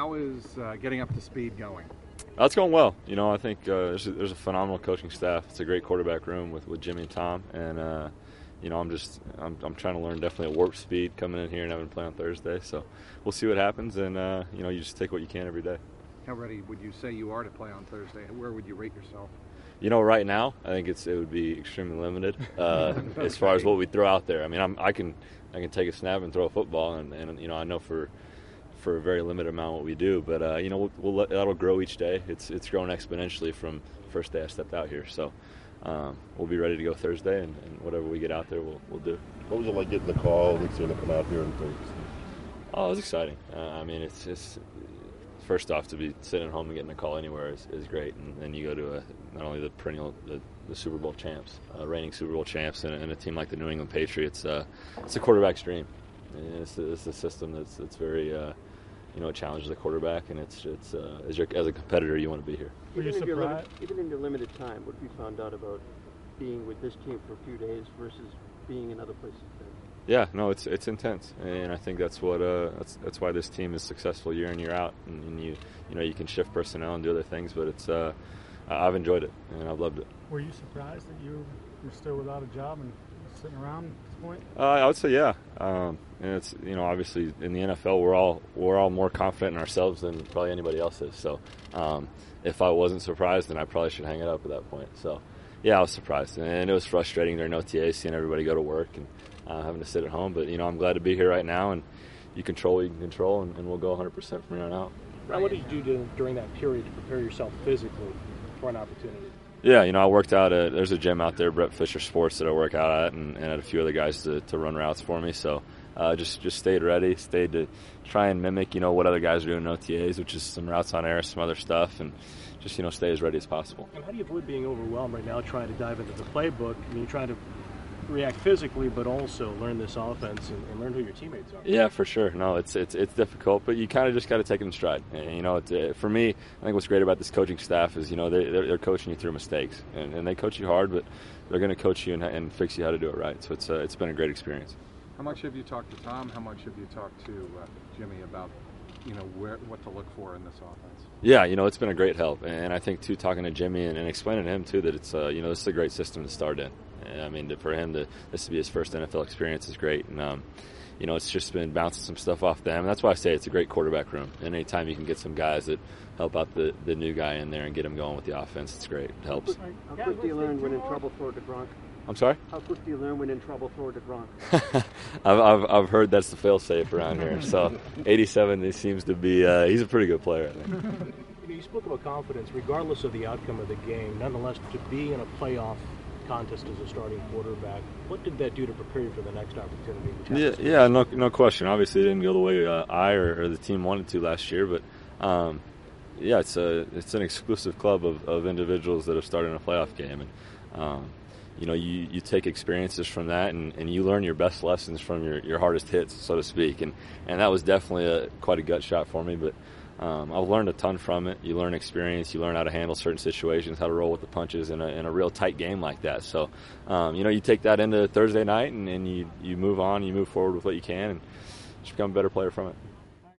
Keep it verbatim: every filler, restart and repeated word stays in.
how is uh, getting up to speed going? That's going well. You know, I think uh, there's, a, there's a phenomenal coaching staff. It's a great quarterback room with, with Jimmy and Tom, and uh, you know, I'm just I'm, I'm trying to learn definitely at warp speed coming in here and having to play on Thursday. So we'll see what happens, and uh, you know, you just take what you can every day. How ready would you say you are to play on Thursday? Where would you rate yourself? You know, right now, I think it's it would be extremely limited uh, okay. as far as what we throw out there. I mean, I'm, I can I can take a snap and throw a football, and, and you know, I know for for a very limited amount what we do, but uh, you know, we'll, we'll let, that'll grow each day. It's it's grown exponentially from the first day I stepped out here. So um, we'll be ready to go Thursday, and, and whatever we get out there, we'll we'll do. What was it like getting the call and seeing to come out here and play? Oh, it was exciting. Uh, I mean, it's just. First off, to be sitting at home and getting a call anywhere is, is great, and then you go to a, not only the perennial, the, the Super Bowl champs, uh, reigning Super Bowl champs, and, and a team like the New England Patriots. Uh, it's a quarterback's dream. And it's, it's a system that's that's very, uh, you know, it challenges the quarterback, and it's it's uh, as, your, as a competitor, you want to be here. Even in, your limit, even in your limited time, what have you found out about being with this team for a few days versus being in other places? Yeah, no, it's it's intense, and I think that's what uh, that's that's why this team is successful year in year out. And, and you you know you can shift personnel and do other things, but it's uh, I've enjoyed it and I've loved it. Were you surprised that you were still without a job and sitting around at this point? Uh, I would say yeah, um, and it's you know obviously in the N F L we're all we're all more confident in ourselves than probably anybody else is. So um, if I wasn't surprised, then I probably should hang it up at that point. So yeah, I was surprised, and it was frustrating during O T A seeing everybody go to work and. Uh, having to sit at home, but you know I'm glad to be here right now, and you control what you can control, and, and we'll go one hundred percent from here on out. Now, what did you do to, during that period to prepare yourself physically for an opportunity? Yeah, you know I worked out at there's a gym out there, Brett Fisher Sports, that I work out at, and, and had a few other guys to, to run routes for me. So uh, just just stayed ready, stayed to try and mimic you know what other guys are doing in O T As, which is some routes on air, some other stuff, and just you know stay as ready as possible. And how do you avoid being overwhelmed right now, trying to dive into the playbook? I mean, you're trying to react physically, but also learn this offense and, and learn who your teammates are. Yeah, for sure. No, it's it's it's difficult, but you kind of just got to take it in stride. And, you know, it's, uh, for me, I think what's great about this coaching staff is you know they they're, they're coaching you through mistakes, and, and they coach you hard, but they're going to coach you and, and fix you how to do it right. So it's uh, it's been a great experience. How much have you talked to Tom? How much have you talked to uh, Jimmy about you know where what to look for in this offense? Yeah, you know it's been a great help, and I think too talking to Jimmy and, and explaining to him too that it's uh, you know this is a great system to start in. I mean, for him, to, this to be his first N F L experience is great. And, um, you know, it's just been bouncing some stuff off them. And that's why I say it's a great quarterback room. And anytime you can get some guys that help out the, the new guy in there and get him going with the offense, it's great. It helps. How quick do you learn when in trouble, throw it to Gronk? I'm sorry? How quick do you learn when in trouble, throw it to Gronk? I've, I've, I've heard that's the fail-safe around here. So eighty-seven, he seems to be uh, – he's a pretty good player, I think. You spoke about confidence, regardless of the outcome of the game. Nonetheless, to be in a playoff – contest as a starting quarterback, what did that do to prepare you for the next opportunity? Yeah, yeah, no, no question. Obviously, it didn't go the way uh, I or, or the team wanted to last year, but um, yeah, it's a it's an exclusive club of, of individuals that have started in a playoff game, and um, you know, you, you take experiences from that, and, and you learn your best lessons from your, your hardest hits, so to speak, and and that was definitely a, quite a gut shot for me, but. Um, I've learned a ton from it. You learn experience. You learn how to handle certain situations, how to roll with the punches in a, in a real tight game like that. So, um, you know, you take that into Thursday night, and, and you, you move on. You move forward with what you can, and just become a better player from it.